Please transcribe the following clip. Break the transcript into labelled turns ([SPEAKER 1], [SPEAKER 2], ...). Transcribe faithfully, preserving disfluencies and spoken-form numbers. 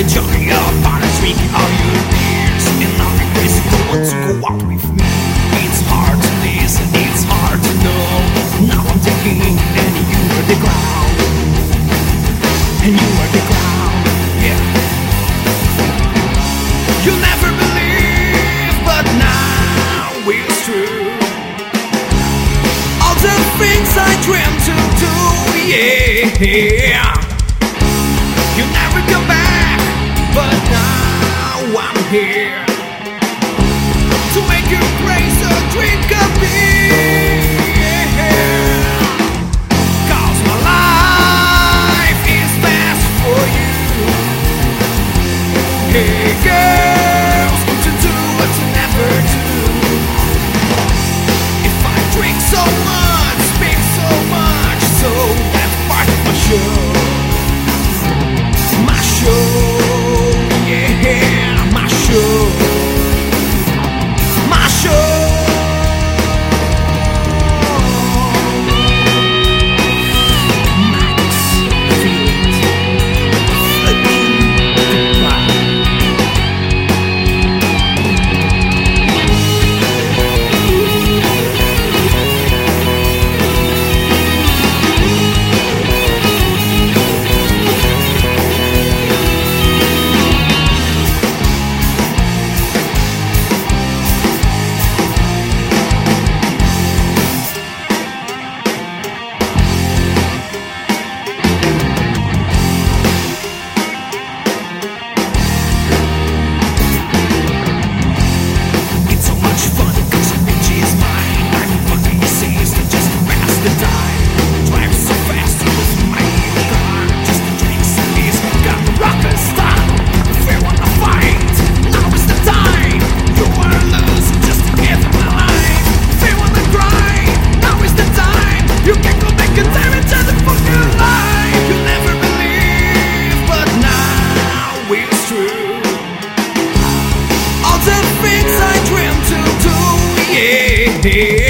[SPEAKER 1] joy of honest week all your years, and nothing is going to go out with me. It's hard to listen, it's hard to know. Now I'm taking and you are the ground, and you are the ground, yeah. You'll never believe, but now it's true. All the things I dreamed to do, yeah. You never come back, but now I'm here to make you praise a drink of beer, yeah. Cause my life is best for you. Hey girls, to do what you never do. If I drink so much, speak so much, so that's part of my show. My show, yeah, my show. My show. Max Field, flipping goodbye. Hey.